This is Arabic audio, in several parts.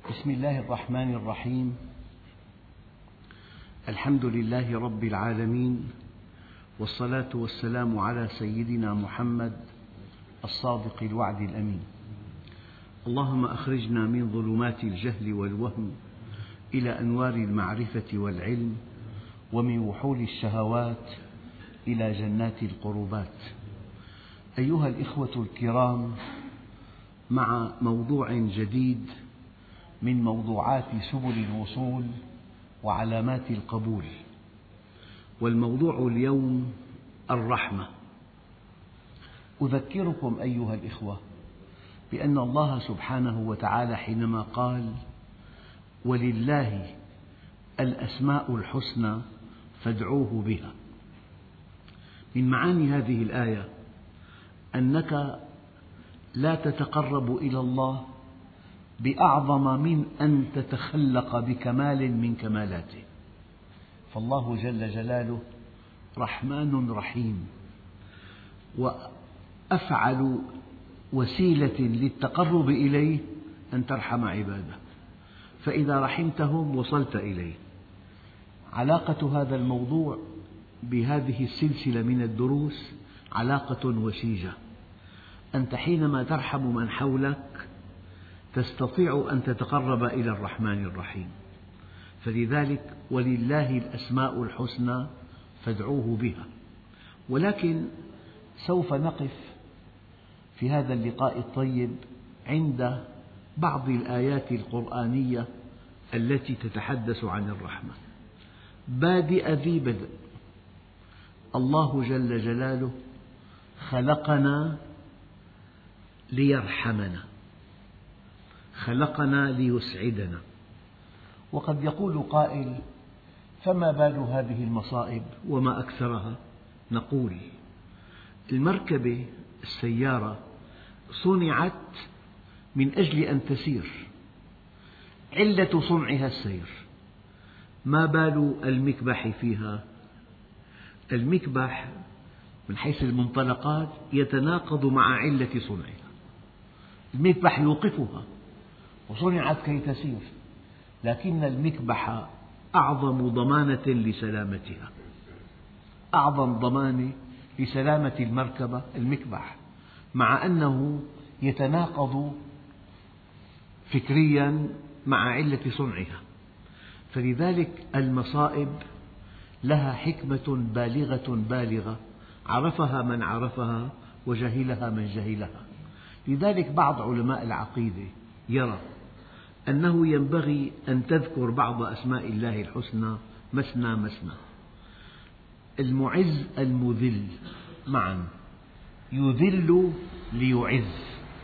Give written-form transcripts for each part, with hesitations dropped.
بسم الله الرحمن الرحيم. الحمد لله رب العالمين، والصلاة والسلام على سيدنا محمد الصادق الوعد الأمين. اللهم أخرجنا من ظلمات الجهل والوهم إلى أنوار المعرفة والعلم، ومن وحول الشهوات إلى جنات القربات. أيها الإخوة الكرام، مع موضوع جديد من موضوعات سبل الوصول وعلامات القبول، والموضوع اليوم الرحمة. أذكركم أيها الإخوة بأن الله سبحانه وتعالى حينما قال: ولله الأسماء الحسنى فادعوه بها، من معاني هذه الآية أنك لا تتقرب إلى الله بأعظم من أن تتخلق بكمال من كمالاته، فالله جل جلاله رحمن رحيم، وأفعل وسيلة للتقرب إليه أن ترحم عباده، فإذا رحمتهم وصلت إليه. علاقة هذا الموضوع بهذه السلسلة من الدروس علاقة وشيجة. أنت حينما ترحم من حولك تستطيع أن تتقرب إلى الرحمن الرحيم، فلذلك ولله الأسماء الحسنى فادعوه بها. ولكن سوف نقف في هذا اللقاء الطيب عند بعض الآيات القرآنية التي تتحدث عن الرحمة. بادئ ذي بدء، الله جل جلاله خلقنا ليرحمنا، خلقنا ليسعدنا. وقد يقول قائل: فما بال هذه المصائب وما أكثرها؟ نقول: المركبة، السيارة، صنعت من أجل أن تسير، علة صنعها السير. ما بال المكبح فيها؟ المكبح من حيث المنطلقات يتناقض مع علة صنعها. المكبح يوقفها، وصنعت كي تسير، لكن المكبح أعظم ضمانة لسلامتها، أعظم ضمانة لسلامة المركبة المكبح، مع أنه يتناقض فكريا مع علة صنعها. فلذلك المصائب لها حكمة بالغة بالغة، عرفها من عرفها وجهلها من جهلها. لذلك بعض علماء العقيدة يرى أنه ينبغي أن تذكر بعض أسماء الله الحسنى مثنى مثنى. المعز المذل معا، يذل ليعز.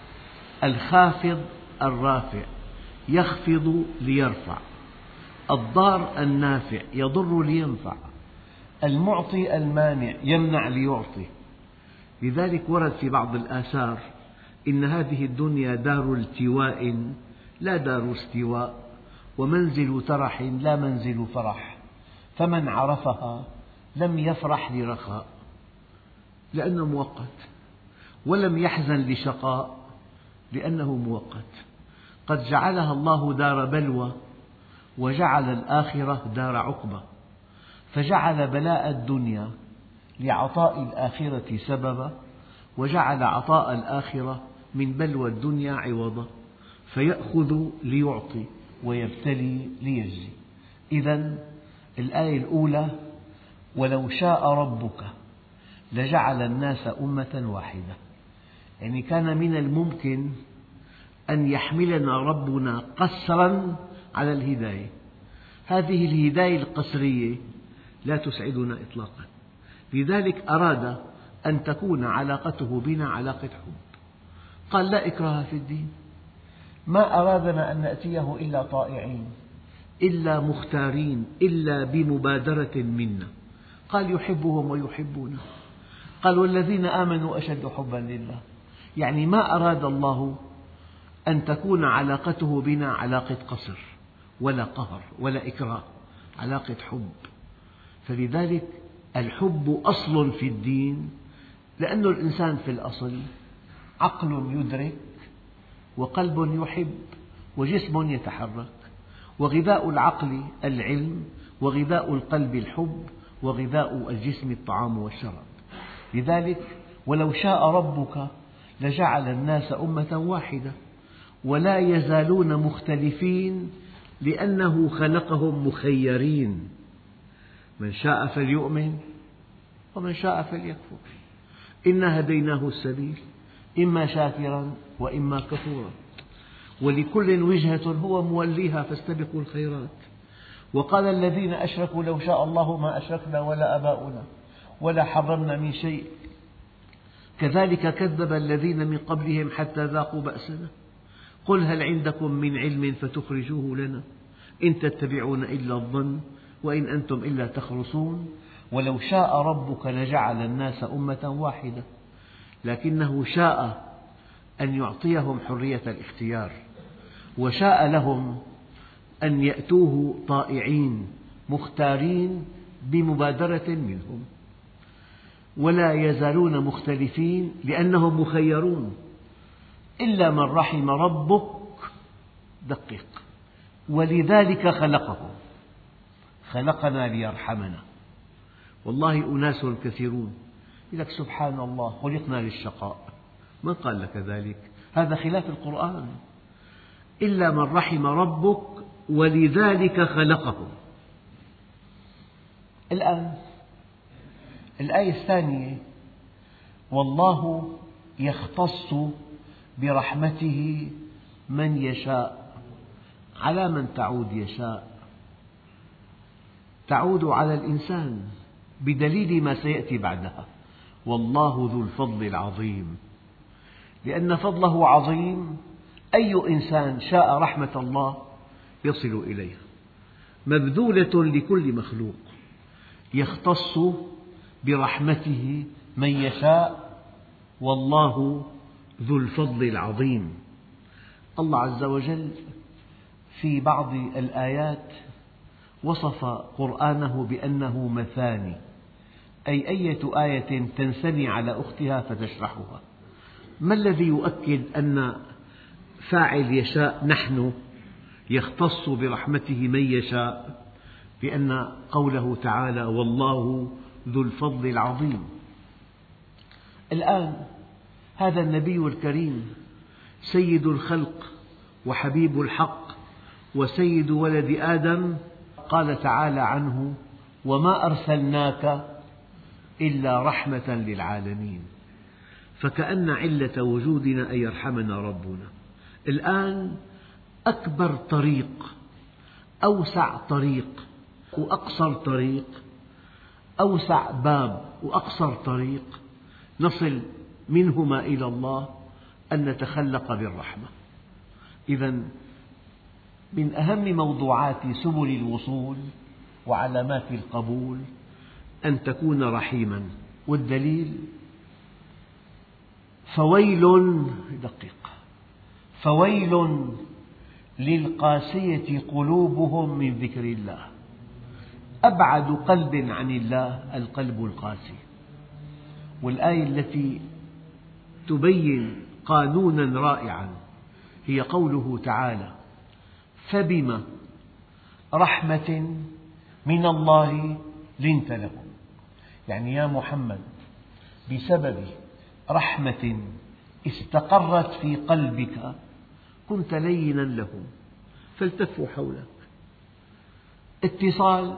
الخافض الرافع، يخفض ليرفع. الضار النافع، يضر لينفع. المعطي المانع، يمنع ليعطي. لذلك ورد في بعض الآثار: إن هذه الدنيا دار التواء لا دار استواء، ومنزل ترح لا منزل فرح، فمن عرفها لم يفرح لرخاء، لأنه مؤقت، ولم يحزن لشقاء لأنه مؤقت. قد جعلها الله دار بلوى، وجعل الآخرة دار عقبة، فجعل بلاء الدنيا لعطاء الآخرة سببا، وجعل عطاء الآخرة من بلوى الدنيا عوضا، فيأخذ ليعطي ويبتلي ليجزي. إذن الآية الأولى: ولو شاء ربك لجعل الناس أمة واحدة، يعني كان من الممكن أن يحملنا ربنا قسرا على الهداية. هذه الهداية القسرية لا تسعدنا إطلاقا، لذلك أراد أن تكون علاقته بنا علاقة حب. قال: لا إكراه في الدين، ما أرادنا أن نأتيه إلا طائعين، إلا مختارين، إلا بمبادرة منا. قال: يحبهم ويحبونه. قال: والذين آمنوا أشد حبا لله. يعني ما أراد الله أن تكون علاقته بنا علاقة قصر ولا قهر ولا إكراه، علاقة حب. فلذلك الحب أصل في الدين، لأن الإنسان في الأصل عقل يدرك وقلب يحب وجسم يتحرك، وغذاء العقل العلم، وغذاء القلب الحب، وغذاء الجسم الطعام والشراب. لذلك ولو شاء ربك لجعل الناس أمة واحدة ولا يزالون مختلفين لأنه خلقهم مخيرين، من شاء فليؤمن ومن شاء فليكفر، إنا هديناه السبيل إما شاكرا وإما كفورا، ولكل وجهة هو موليها فاستبقوا الخيرات. وقال الذين أشركوا لو شاء الله ما أشركنا ولا آباؤنا ولا حرمنا من شيء كذلك كذب الذين من قبلهم حتى ذاقوا بأسنا قل هل عندكم من علم فتخرجوه لنا إن تتبعون إلا الظن وإن أنتم إلا تخرصون. ولو شاء ربك لجعل الناس أمة واحدة، لكنه شاء أن يعطيهم حرية الاختيار، وشاء لهم أن يأتوه طائعين مختارين بمبادرة منهم، ولا يزالون مختلفين لأنهم مخيرون إلا من رحم ربك. دقق، ولذلك خلقهم، خلقنا ليرحمنا. والله أناس كثيرون يقول لك سبحان الله خلقنا للشقاء، من قال لك ذلك؟ هذا خلاف القرآن. إلا من رحم ربك ولذلك خلقهم. الآن الآية الثانية والله يختص برحمته من يشاء. على من تعود يشاء؟ تعود على الإنسان بدليل ما سيأتي بعدها، والله ذو الفضل العظيم. لأن فضله عظيم، أي إنسان شاء رحمة الله يصل إليها، مبذولة لكل مخلوق. يختص برحمته من يشاء والله ذو الفضل العظيم. الله عز وجل في بعض الآيات وصف قرآنه بأنه مثاني، أي أية آية تنثني على أختها فتشرحها. ما الذي يؤكد أن فاعل يشاء نحن يختص برحمته من يشاء؟ لأن قوله تعالى والله ذو الفضل العظيم. الآن هذا النبي الكريم سيد الخلق وحبيب الحق وسيد ولد آدم، قال تعالى عنه وما أرسلناك إلا رحمة للعالمين. فكأن علة وجودنا أن يرحمنا ربنا. الآن أكبر طريق، أوسع طريق وأقصر طريق، أوسع باب وأقصر طريق نصل منهما إلى الله أن نتخلق بالرحمة. إذا من أهم موضوعات سبل الوصول وعلامات القبول أن تكون رحيما. والدليل دقيق، فويل للقاسية قلوبهم من ذكر الله. أبعد قلب عن الله القلب القاسي. والآية التي تبين قانونا رائعا هي قوله تعالى فبما رحمة من الله لنت لهم. يعني يا محمد بسبب رحمة استقرت في قلبك كنت لينا لهم فالتفوا حولك. اتصال،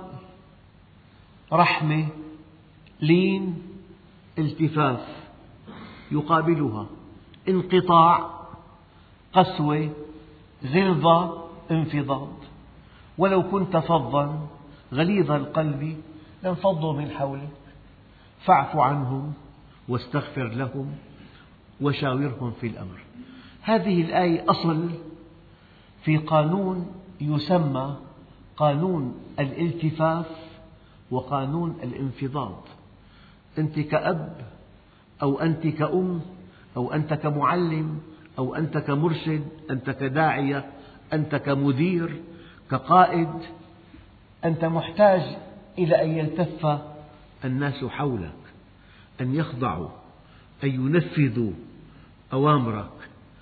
رحمة، لين، التفاف يقابلها انقطاع، قسوة، غلظة، انفضاض. ولو كنت فظا غليظ القلب لانفضوا من حولك فاعف عنهم واستغفر لهم وشاورهم في الأمر. هذه الآية أصل في قانون يسمى قانون الالتفاف وقانون الانفضاض. أنت كأب أو أنت كأم أو أنت كمعلم أو أنت كمرشد، أنت كداعية، أنت كمدير، كقائد، أنت محتاج إلى أن يلتف الناس حولك، أن يخضعوا، أن ينفذوا أوامرك.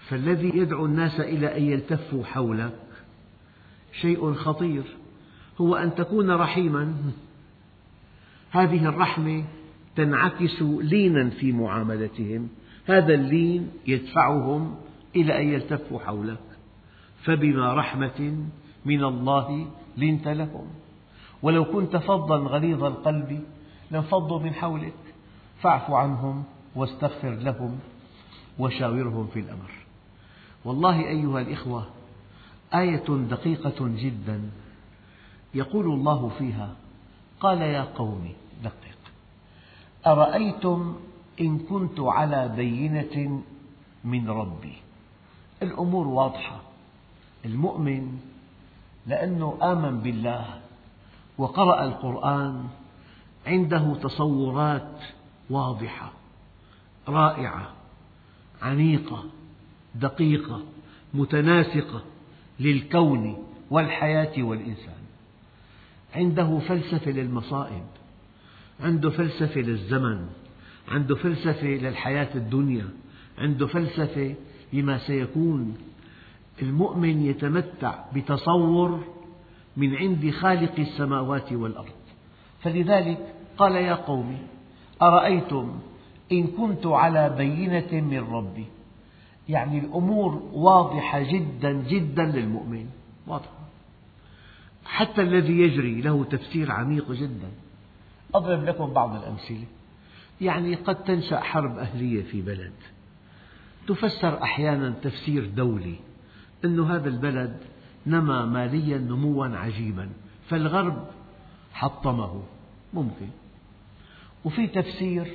فالذي يدعو الناس إلى أن يلتفوا حولك شيء خطير، هو أن تكون رحيما. هذه الرحمة تنعكس لينا في معاملتهم، هذا اللين يدفعهم إلى أن يلتفوا حولك. فبما رحمة من الله لنت لهم، ولو كنت فظا غليظ القلب لانفضوا من حولك، فاعف عنهم واستغفر لهم وشاورهم في الأمر. والله أيها الإخوة، آية دقيقة جدا يقول الله فيها: قال يا قوم، دقق، أرأيتم إن كنت على بينة من ربي. الأمور واضحة. المؤمن لأنه آمن بالله وقرأ القرآن عنده تصورات واضحة رائعة عميقة دقيقة متناسقة للكون والحياة والإنسان. عنده فلسفة للمصائب، عنده فلسفة للزمن، عنده فلسفة للحياة الدنيا، عنده فلسفة لما سيكون. المؤمن يتمتع بتصور من عند خالق السماوات والأرض. فلذلك قال يا قوم أرأيتم إن كنت على بينة من ربي، يعني الأمور واضحة جدا جدا للمؤمن، واضحة. حتى الذي يجري له تفسير عميق جدا. أضرب لكم بعض الأمثلة. يعني قد تنشأ حرب أهلية في بلد، تفسر أحيانا تفسير دولي، أن هذا البلد نما ماليا نموا عجيبا فالغرب حطمه، ممكن. وفي تفسير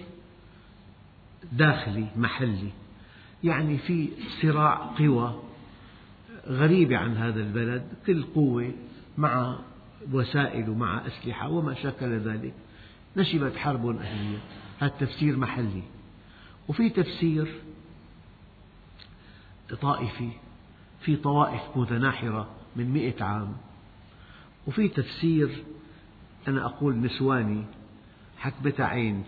داخلي محلي، يعني في صراع قوى غريبة عن هذا البلد، كل قوة مع وسائل ومع أسلحة وما شاكل ذلك، نشبت حرب أهلية، هذا تفسير محلي. وفي تفسير طائفي، في طوائف متناحرة من 100 عام. وفي تفسير أنا أقول نسواني حكبة عين،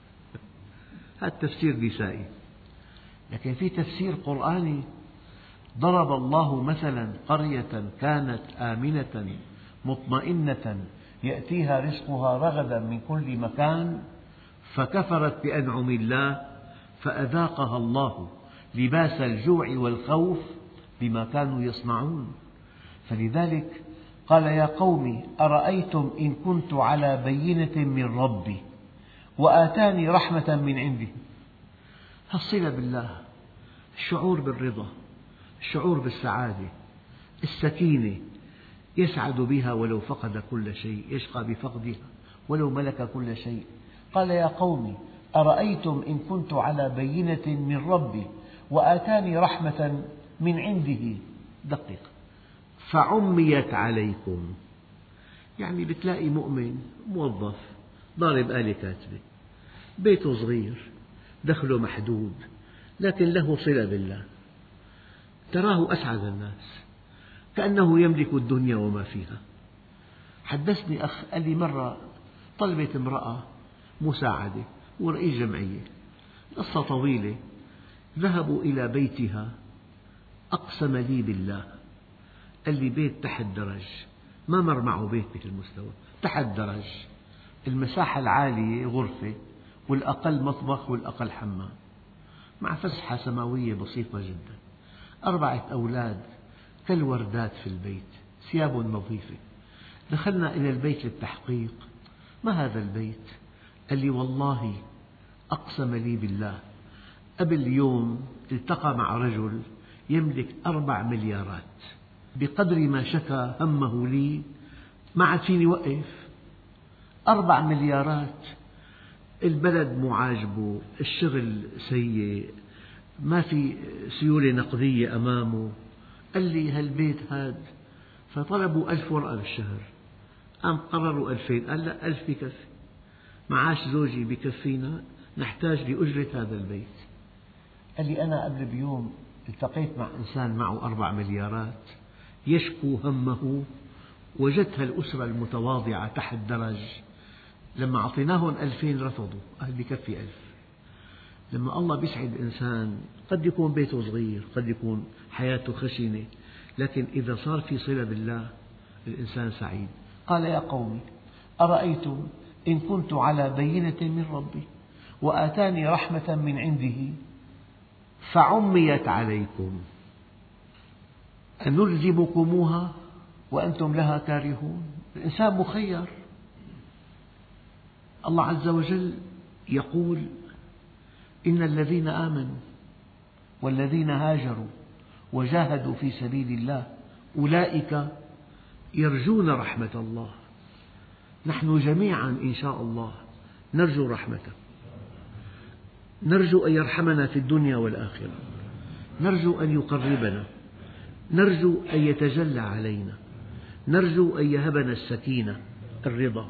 هذا تفسير نسائي. لكن في تفسير قرآني: ضرب الله مثلا قرية كانت آمنة مطمئنة يأتيها رزقها رغدا من كل مكان فكفرت بأنعم الله فأذاقها الله لباس الجوع والخوف بما كانوا يصنعون. فلذلك قال يا قوم أرأيتم إن كنت على بينة من ربي وآتاني رحمة من عنده. الصلة بالله، الشعور بالرضا، الشعور بالسعادة، السكينة، يسعد بها ولو فقد كل شيء، يشقى بفقدها ولو ملك كل شيء. قال يا قوم أرأيتم إن كنت على بينة من ربي وآتاني رحمة من عنده، دقق، فعميت عليكم. يعني بتلاقي مؤمن موظف ضارب آلة كاتبة، بيته صغير، دخله محدود، لكن له صلة بالله، تراه أسعد الناس كأنه يملك الدنيا وما فيها. حدثني أخ قال لي مرة طلبت امرأة مساعدة ورئيس جمعية، قصة طويلة، ذهبوا إلى بيتها، أقسم لي بالله، قال لي بيت تحت درج، ما مر معه بيت بهذا المستوى، تحت درج، المساحة العالية غرفة والأقل مطبخ والأقل حمام، مع فسحة سماوية بسيطة جدا، 4 أولاد كالوردات في البيت، ثياب نظيفة. دخلنا إلى البيت للتحقيق، ما هذا البيت؟ قال لي والله أقسم لي بالله قبل يوم التقى مع رجل يملك 4 مليارات، بقدر ما شكى همه لي ما عاد فيني وقف. 4 مليارات، البلد مو عاجبه، الشغل سيء، ما في سيولة نقدية أمامه. قال لي هالبيت هاد، فطلبوا 1000 ورقة بالشهر، قام قرروا 2000، قال لا 1000 بكفي، معاش زوجي بكفينا، نحتاج لأجرة هذا البيت. قال لي أنا قبل بيوم التقيت مع إنسان معه 4 مليارات يشكو همه، وجدت الأسرة المتواضعة تحت درج، لما أعطيناهم 2000 رفضوا، قال بكفي 1000. لما الله يسعد الإنسان قد يكون بيته صغير، قد يكون حياته خشنة، لكن إذا صار في صلة بالله الإنسان سعيد. قال يا قوم أرأيتم إن كنت على بينة من ربي وآتاني رحمة من عنده فعميت عليكم أنلزمكموها وأنتم لها كارهون. الإنسان مخير. الله عز وجل يقول إن الذين آمنوا والذين هاجروا وجاهدوا في سبيل الله أولئك يرجون رحمة الله. نحن جميعا إن شاء الله نرجو رحمته، نرجو أن يرحمنا في الدنيا والآخرة، نرجو أن يقربنا، نرجو أن يتجلى علينا، نرجو أن يهبنا السكينة الرضا.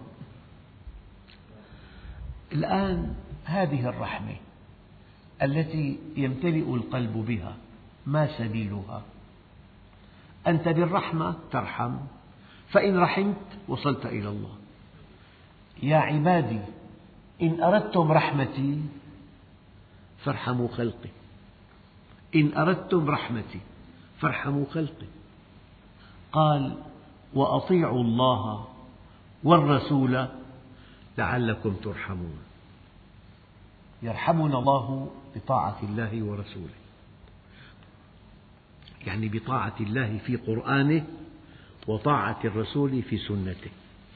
الآن هذه الرحمة التي يمتلئ القلب بها ما سبيلها؟ أنت بالرحمة ترحم، فإن رحمت وصلت إلى الله. يا عبادي إن أردتم رحمتي فارحموا خلقي، إن أردتم رحمتي فارحموا خلقي. قال وأطيعوا الله والرسول لعلكم ترحمون. يرحمنا الله بطاعة الله ورسوله، يعني بطاعة الله في قرآنه وطاعة الرسول في سنته.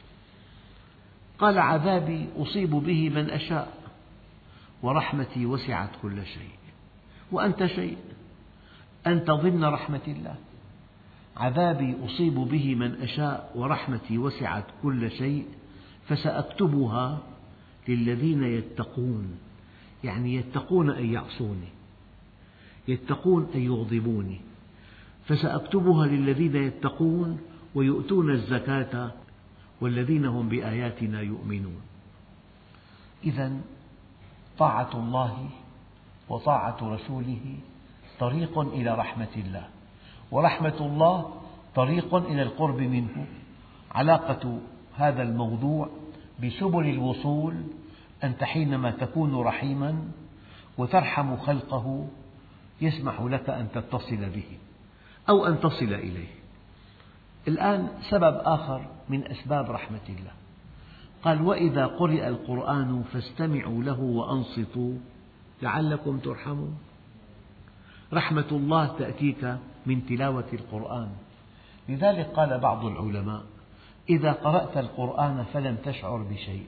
قال عذابي أصيب به من أشاء ورحمتي وسعت كل شيء. وأنت شيء، أنت ضمن رحمة الله. عذابي أصيب به من أشاء ورحمتي وسعت كل شيء فسأكتبها للذين يتقون، يعني يتقون أن يعصوني، يتقون أن يغضبوني، فسأكتبها للذين يتقون ويؤتون الزكاة والذين هم بآياتنا يؤمنون. إذن طاعة الله وطاعة رسوله طريق إلى رحمة الله، ورحمة الله طريق إلى القرب منه. علاقة هذا الموضوع بسبل الوصول أنت حينما تكون رحيما وترحم خلقه يسمح لك أن تتصل به أو أن تصل إليه. الآن سبب آخر من أسباب رحمة الله، قال وإذا قرئ القرآن فاستمعوا له وأنصتوا لعلكم ترحمون. رحمة الله تأتيك من تلاوة القرآن. لذلك قال بعض العلماء إذا قرأت القرآن فلم تشعر بشيء،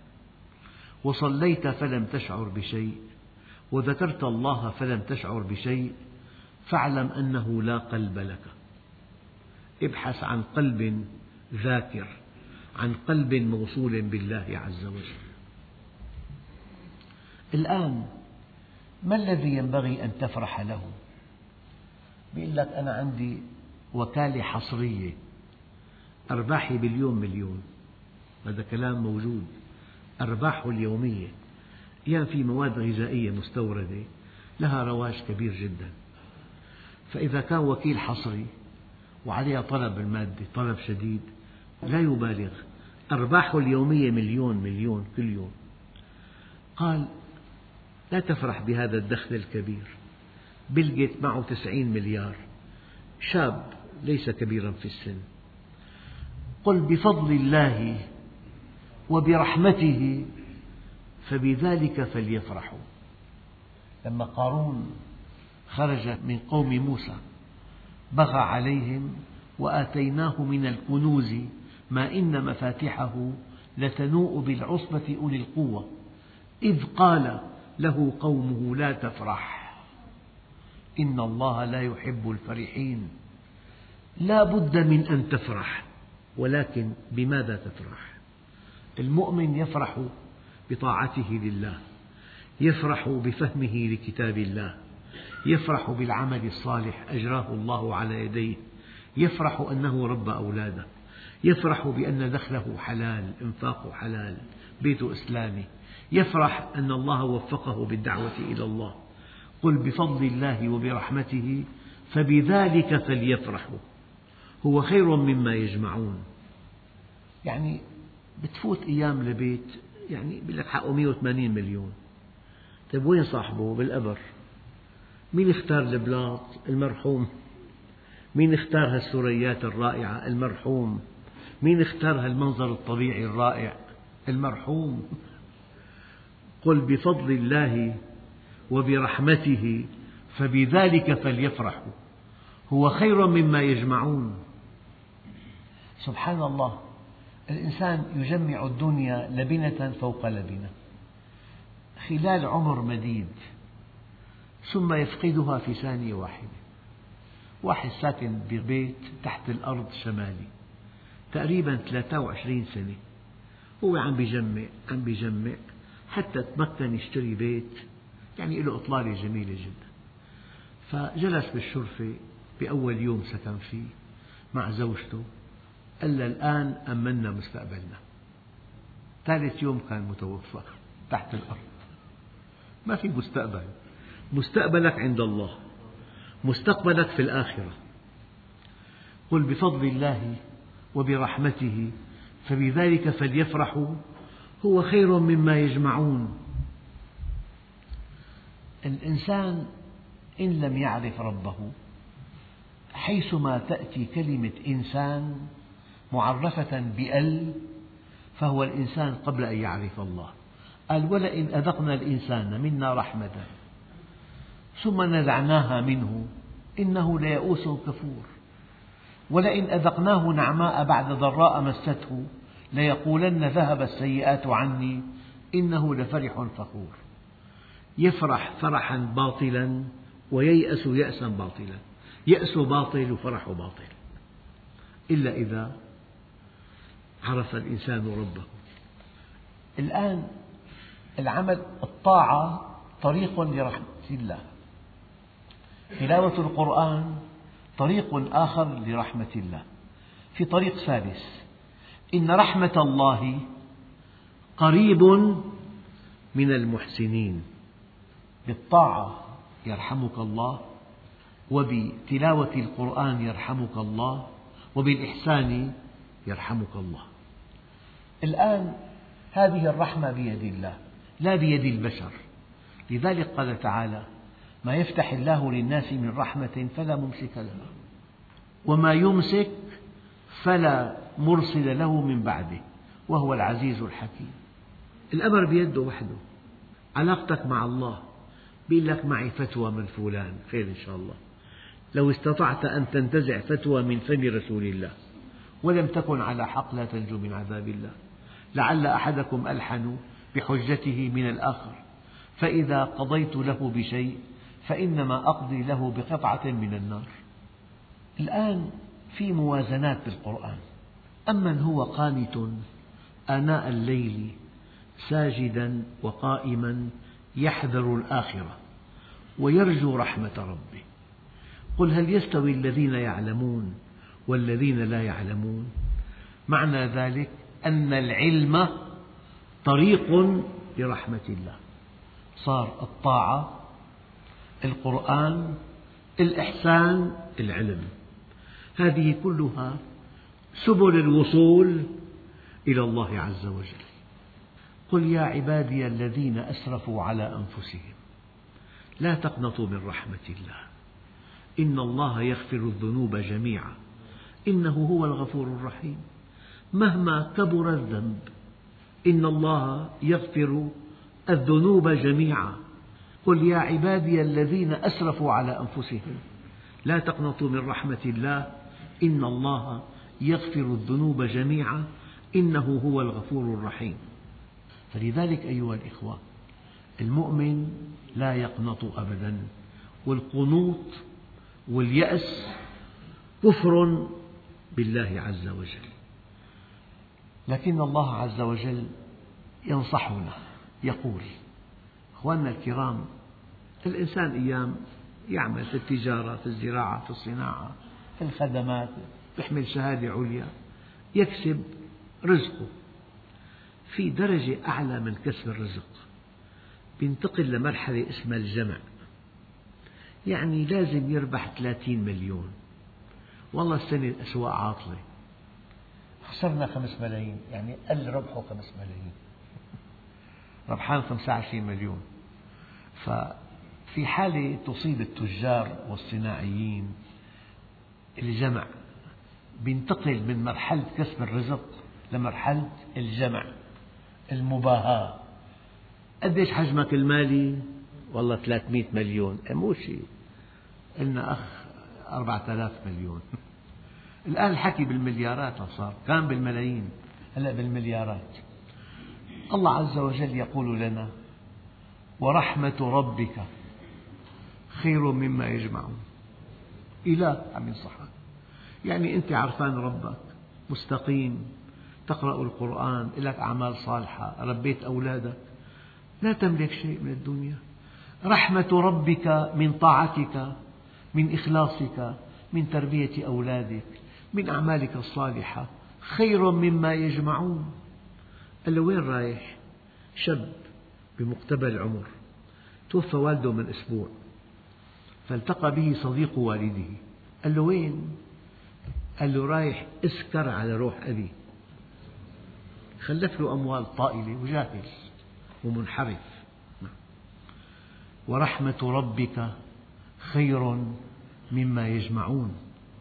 وصليت فلم تشعر بشيء، وذكرت الله فلم تشعر بشيء، فاعلم أنه لا قلب لك. ابحث عن قلب ذاكر، عن قلب موصول بالله عز وجل. الآن ما الذي ينبغي أن تفرح له؟ يقول لك أنا عندي وكالة حصرية أرباحي باليوم مليون. هذا كلام موجود. أرباحه اليومية أحيانا في مواد غذائية مستوردة لها رواج كبير جدا، فإذا كان وكيل حصري وعليها طلب المادة طلب شديد لا يبالغ، أرباحه اليومية مليون كل يوم. قال لا تفرح بهذا الدخل الكبير. بيل غيتس معه 90 مليار، شاب ليس كبيرا في السن. قل بفضل الله وبرحمته فبذلك فليفرحوا. لما قارون خرج من قوم موسى بغى عليهم وآتيناه من الكنوز ما إن مفاتحه لتنوء بالعصبة أولي القوة إذ قال له قومه لا تفرح إن الله لا يحب الفرحين. لا بد من أن تفرح، ولكن بماذا تفرح؟ المؤمن يفرح بطاعته لله، يفرح بفهمه لكتاب الله، يفرح بالعمل الصالح أجراه الله على يديه، يفرح أنه ربى أولاده، يفرح بأن دخله حلال، إنفاقه حلال، بيته إسلامي، يفرح أن الله وفقه بالدعوة إلى الله. قل بفضل الله وبرحمته فبذلك فليفرحوا هو خير مما يجمعون. يعني بتفوت أيام لبيت يعني يقول لك حقه 180 مليون، طيب وين صاحبه؟ بالقبر. مين اختار البلاط؟ المرحوم. مين اختار هالثريات الرائعة؟ المرحوم. مين اختار هالمنظر الطبيعي الرائع؟ المرحوم. قل بفضل الله وبرحمته فبذلك فليفرحوا هو خير مما يجمعون. سبحان الله، الإنسان يجمع الدنيا لبنة فوق لبنة خلال عمر مديد، ثم يفقدها في ثانية واحدة. واحد ساكن ببيت تحت الأرض شمالي تقريبا 23 سنة، هو عم بيجمع حتى تمكن يشتري بيت، يعني له إطلالة جميلة جدا. فجلس بالشرفة بأول يوم سكن فيه مع زوجته، قال لها الآن أمنا مستقبلنا. ثالث يوم كان متوفى تحت الأرض. ما في مستقبل، مستقبلك عند الله، مستقبلك في الآخرة. قل بفضل الله وبرحمته فبذلك فليفرحوا هو خير مما يجمعون. الإنسان إن لم يعرف ربه، حيثما تأتي كلمة إنسان معرفة بأل فهو الإنسان قبل أن يعرف الله. قال ولئن أذقنا الإنسان منا رحمة ثم نزعناها منه إنه ليئوس كفور، ولئن أذقناه نعماء بعد ضراء مسته ليقولن ذهب السيئات عني إنه لفرح فخور. يفرح فرحا باطلا وييأس يأسا باطلا. يأس باطل وفرح باطل، إلا إذا عرف الإنسان ربه. الآن العمل، الطاعة طريق لرحمة الله، تلاوة القرآن طريق آخر لرحمة الله. في طريق ثالث، إن رحمة الله قريب من المحسنين. بالطاعة يرحمك الله، وبتلاوة القرآن يرحمك الله، وبالإحسان يرحمك الله. الآن هذه الرحمة بيد الله لا بيد البشر. لذلك قال تعالى ما يفتح الله للناس من رحمة فلا ممسك لها وما يمسك فلا مرسل له من بعده وهو العزيز الحكيم. الأمر بيده وحده. علاقتك مع الله، بيقول لك معي فتوى من فلان، خير إن شاء الله. لو استطعت أن تنتزع فتوى من فم رسول الله ولم تكن على حق لا تنجو من عذاب الله. لعل أحدكم ألحن بحجته من الآخر، فإذا قضيت له بشيء فإنما أقضي له بقطعة من النار. الآن في موازنات بالقرآن. أمن هو قانت آناء الليل ساجدا وقائما يحذر الآخرة ويرجو رحمة ربه. قل هل يستوي الذين يعلمون والذين لا يعلمون؟ معنى ذلك أن العلم طريق لرحمة الله. صار الطاعة، القرآن، الإحسان، العلم، هذه كلها سبل الوصول إلى الله عز وجل. قل يا عبادي الذين أسرفوا على أنفسهم لا تقنطوا من رحمة الله إن الله يغفر الذنوب جميعا إنه هو الغفور الرحيم. مهما كبر الذنب إن الله يغفر الذنوب جميعا. قل يا عبادي الذين أسرفوا على أنفسهم لا تقنطوا من رحمة الله إن الله يغفر الذنوب جميعا إنه هو الغفور الرحيم. فلذلك أيها الإخوة، المؤمن لا يقنط أبدا، والقنوط واليأس كفر بالله عز وجل. لكن الله عز وجل ينصحنا، يقول أخواننا الكرام، الإنسان أيام يعمل في التجارة، في الزراعة، في الصناعة، في الخدمات، يحمل شهادة عليا، يكسب رزقه. في درجة أعلى من كسب الرزق، ينتقل لمرحلة اسمها الجمع. يعني لازم يربح 30 مليون. والله السنة الأسواق عاطلة، خسرنا 5 ملايين، يعني قل ربحه 5 ملايين، ربحان 25 مليون. ففي حالة تصيب التجار والصناعيين الجمع، بينتقل من مرحلة كسب الرزق لمرحلة الجمع، المباهاة. قديش حجمك المالي؟ والله 300 مليون. مو شيء، قلنا أخ 4000 مليون. الآن الحكي بالمليارات صار، كان بالملايين، هلأ بالمليارات. الله عز وجل يقول لنا: ورحمة ربك خير مما يجمعون. إله عم ينصحك، يعني أنت عرفان ربك، مستقيم، تقرأ القرآن، لك أعمال صالحة، ربيت أولادك، لا تملك شيء من الدنيا. رحمة ربك من طاعتك، من إخلاصك، من تربية أولادك، من أعمالك الصالحة خير مما يجمعون. قال له: وين رايح؟ شاب بمقتبل العمر، توفى والده من أسبوع، فالتقى به صديق والده. قال له: وين؟ قال له: رايح أسكر على روح أبي. خلف له أموال طائلة وجاهل ومنحرف. ورحمة ربك خير مما يجمعون.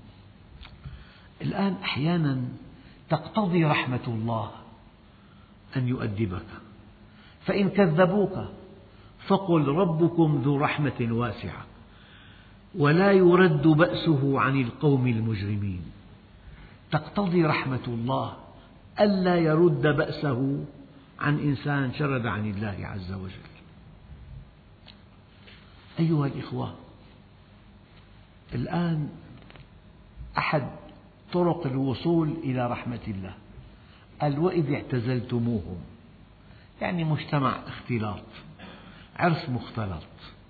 الآن أحيانا تقتضي رحمة الله أن يؤدبك، فإن كذبوك فقل ربكم ذو رحمة واسعة ولا يرد بأسه عن القوم المجرمين. تقتضي رحمة الله ألا يرد بأسه عن إنسان شرد عن الله عز وجل. أيها الإخوة، الآن أحد طرق الوصول إلى رحمة الله قال: وإذ اعتزلتموهم، يعني مجتمع اختلاط، عرس مختلط،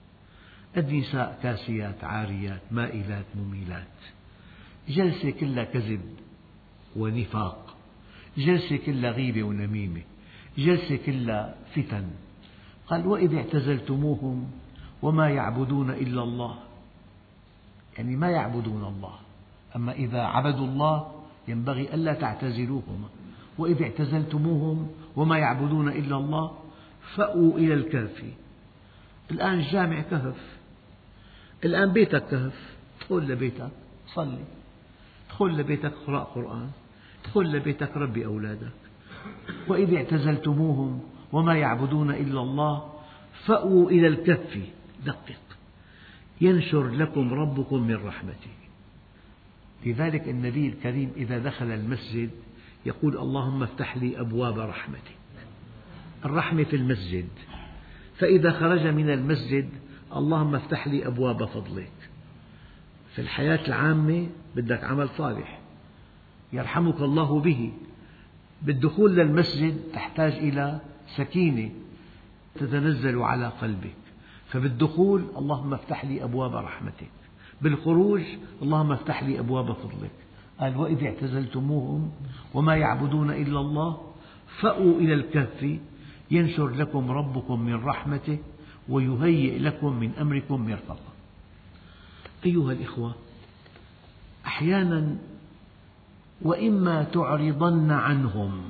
النساء كاسيات عاريات مائلات مميلات، جلسة كلها كذب ونفاق، جلسة كلها غيبة ونميمة، جلسة كلها فتن. قال: وإذ اعتزلتموهم وما يعبدون إلا الله، يعني ما يعبدون الله، أما إذا عبدوا الله ينبغي ألا تعتزلوهم. وإذ اعتزلتموهم وما يعبدون إلا الله فأووا إلى الكهف. الآن الجامع كهف، الآن بيتك كهف، ادخل لبيتك صلي، ادخل لبيتك اقرأ قرآن، ادخل لبيتك ربي أولادك. وإذ اعتزلتموهم وما يعبدون إلا الله فأووا إلى الكهف، دقق، ينشر لكم ربكم من رحمته. لذلك النبي الكريم إذا دخل المسجد يقول: اللهم افتح لي أبواب رحمتك. الرحمة في المسجد. فإذا خرج من المسجد: اللهم افتح لي أبواب فضلك. في الحياة العامة بدك عمل صالح يرحمك الله به، بالدخول للمسجد تحتاج إلى سكينة تتنزل على قلبك، فبالدخول: اللهم افتح لي أبواب رحمتك، بالخروج: اللهم افتح لي أبواب فضلك. قال: وإذ اعتزلتموهم وما يعبدون إلا الله فأووا إلى الكهف ينشر لكم ربكم من رحمته ويهيئ لكم من أمركم مرفقا. أيها الإخوة، أحيانا وإما تعرضن عنهم.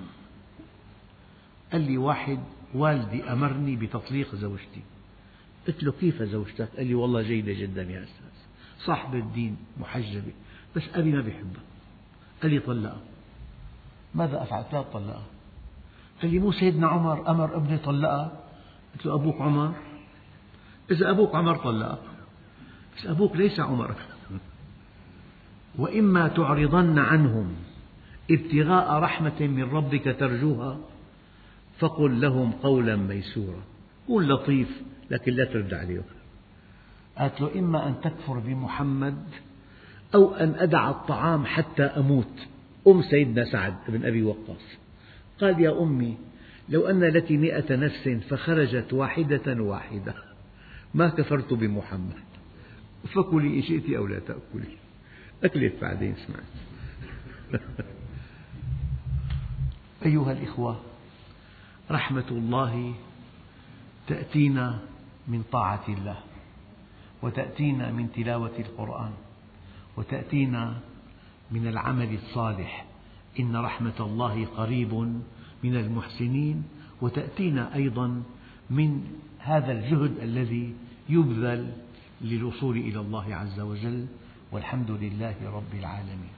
قال لي واحد: والدي أمرني بتطليق زوجتي. قلت له: كيف زوجتك؟ قال لي: والله جيدة جدا يا أستاذ، صاحبة الدين، محجبة، بس أبي ما بيحبها. قال لي: طلقها. ماذا أفعل؟ لا طلقها. قال لي: مو سيدنا عمر أمر ابني طلقها؟ قلت له: أبوك عمر؟ إذا أبوك عمر طلقها، بس أبوك ليس عمر. وإما تعرضن عنهم ابتغاء رحمة من ربك ترجوها فقل لهم قولا ميسورا. قول لطيف لكن لا ترد عليهم. قالت له: إما أن تكفر بمحمد أو أن أدع الطعام حتى أموت. سيدنا سعد بن أبي وقاص قال: يا أمي، لو أن لك 100 نفس فخرجت واحدة واحدة ما كفرت بمحمد، فكلي إن شئت أو لا تأكلي. أكلت بعدين سمعت. أيها الإخوة، رحمة الله تأتينا من طاعة الله، وتأتينا من تلاوة القرآن، وتأتينا من العمل الصالح، إن رحمة الله قريب من المحسنين، وتأتينا أيضا من هذا الجهد الذي يبذل للوصول إلى الله عز وجل، والحمد لله رب العالمين.